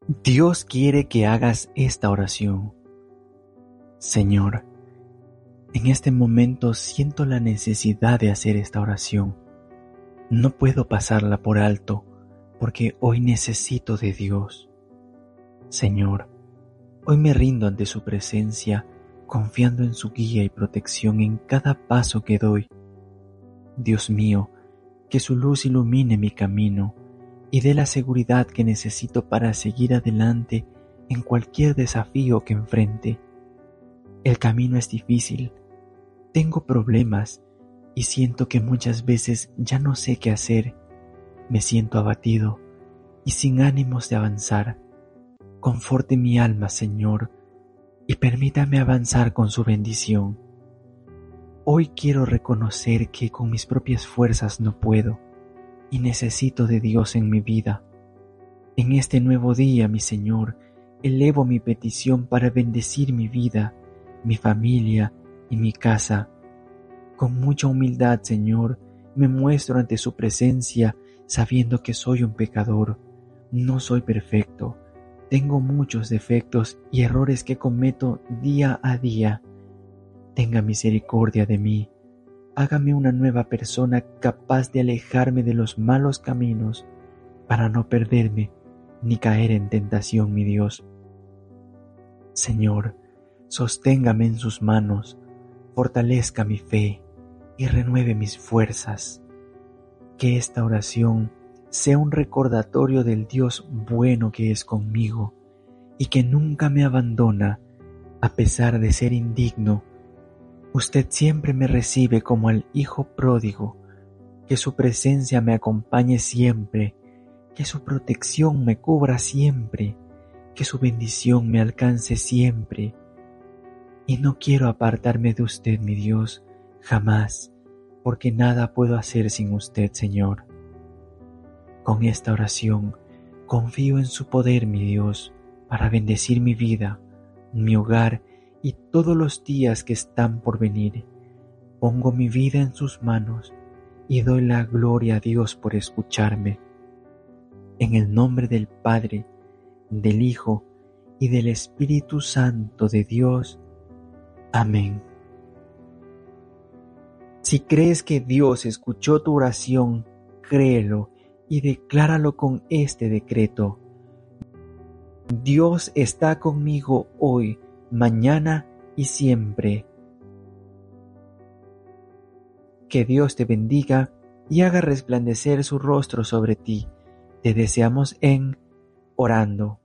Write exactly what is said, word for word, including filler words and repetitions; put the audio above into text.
Dios quiere que hagas esta oración. Señor, en este momento siento la necesidad de hacer esta oración. No puedo pasarla por alto porque hoy necesito de Dios. Señor, hoy me rindo ante su presencia, confiando en su guía y protección en cada paso que doy. Dios mío, que su luz ilumine mi camino y dé la seguridad que necesito para seguir adelante en cualquier desafío que enfrente. El camino es difícil, tengo problemas y siento que muchas veces ya no sé qué hacer. Me siento abatido y sin ánimos de avanzar. Conforte mi alma, Señor, y permítame avanzar con su bendición. Hoy quiero reconocer que con mis propias fuerzas no puedo y necesito de Dios en mi vida. En este nuevo día, mi Señor, elevo mi petición para bendecir mi vida, mi familia y mi casa. Con mucha humildad, Señor, me muestro ante su presencia sabiendo que soy un pecador. No soy perfecto. Tengo muchos defectos y errores que cometo día a día. Tenga misericordia de mí. Hágame una nueva persona capaz de alejarme de los malos caminos para no perderme ni caer en tentación, mi Dios. Señor, sosténgame en sus manos, fortalezca mi fe y renueve mis fuerzas. Que esta oración sea un recordatorio del Dios bueno que es conmigo y que nunca me abandona a pesar de ser indigno. Usted siempre me recibe como al hijo pródigo. Que su presencia me acompañe siempre, que su protección me cubra siempre, que su bendición me alcance siempre. Y no quiero apartarme de usted, mi Dios, jamás, porque nada puedo hacer sin usted, Señor. Con esta oración confío en su poder, mi Dios, para bendecir mi vida, mi hogar y todos los días que están por venir. Pongo mi vida en sus manos y doy la gloria a Dios por escucharme. En el nombre del Padre, del Hijo y del Espíritu Santo de Dios. Amén. Si crees que Dios escuchó tu oración, créelo y decláralo con este decreto. Dios está conmigo hoy, mañana y siempre. Que Dios te bendiga y haga resplandecer su rostro sobre ti. Te deseamos en Orando.